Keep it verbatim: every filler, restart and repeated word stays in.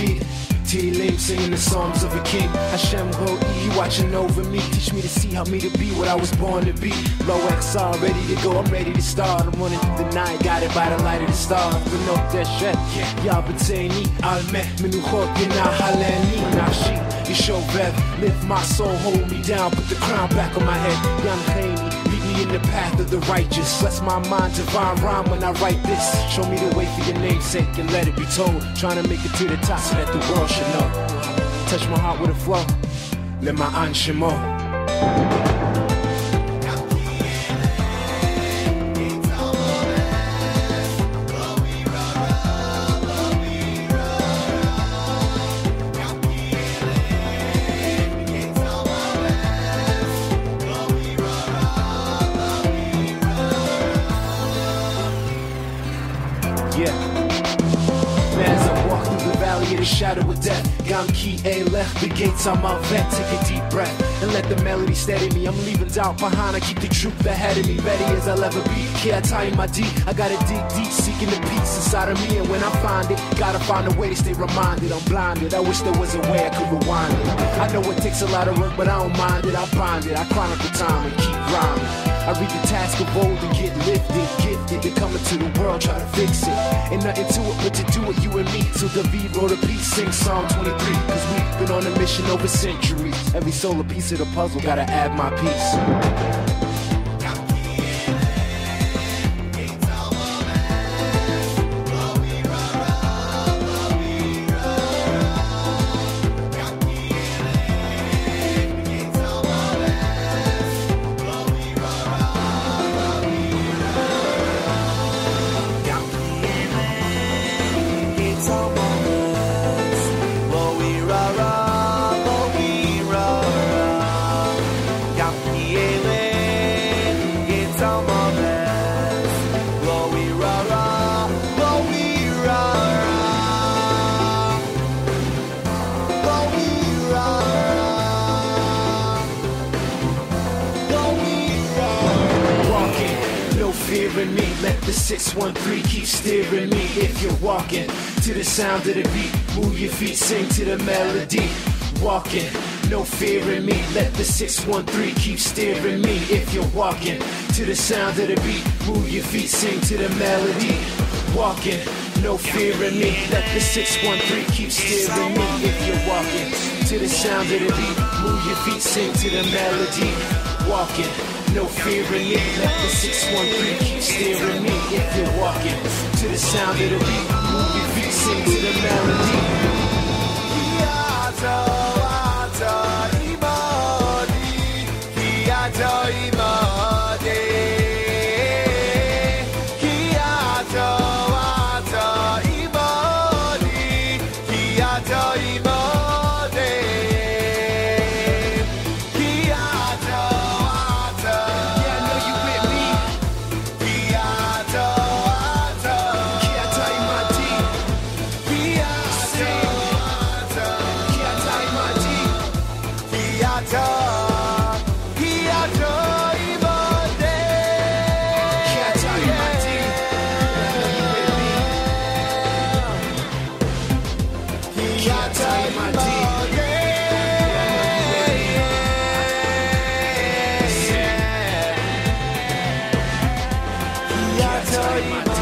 beat. Tehillim singing the Psalms of a king. Hashem Ro'i, you watching over me. Teach me to see how me to be what I was born to be. Low X R, ready to go, I'm ready to start. I'm running through the night, got it by the light of the stars. But no deshet, Yabbateni, Almeh, Menuchot, Yena, Haleni, Nashi, Yishovev, lift my soul, hold me down, put the crown back on my head. Young Haney, lead me in the path of the righteous. Bless my mind, divine rhyme when I write this. Show me the way for your namesake and let it be told. Trying to make it to the top so that the world should know. Touch my heart with a flow. Let my anshimo. Yeah. As I walk through the valley of the shadow of death, Gam Ki Elech, the gates on my vet. Take a deep breath and let the melody steady me. I'm leaving doubt behind, I keep the truth ahead of me. Ready as I'll ever be, yeah, I tie my D. I gotta dig deep, seeking the peace inside of me. And when I find it, gotta find a way to stay reminded. I'm blinded, I wish there was a way I could rewind it. I know it takes a lot of work, but I don't mind it. I bind it, I chronicle time and keep rhyming. I read the task of old and get lifted, gifted. They're coming to the world, try to fix it. Ain't nothing to it but to do it, you and me. So David wrote a piece, sing Psalm twenty-three. Cause we've been on a mission over centuries. Every soul a piece of the puzzle, gotta add my piece. Fearing me, let the six one three keep steering me. If you're walking to the sound of the beat, move your feet, sing to the melody. Walking, no fear in me, let the six one three keep steering me. If you're walking to the sound of the beat, move your feet, sing to the melody. Walking, no fear in me, let the six one three keep steering me. If you're walking to the sound of the beat, move your feet, sing to the melody. Walking, no fear in me, let the six one three keep steering me. If you're walking to the sound of the beat, move your feet, sing to the melody. Tell you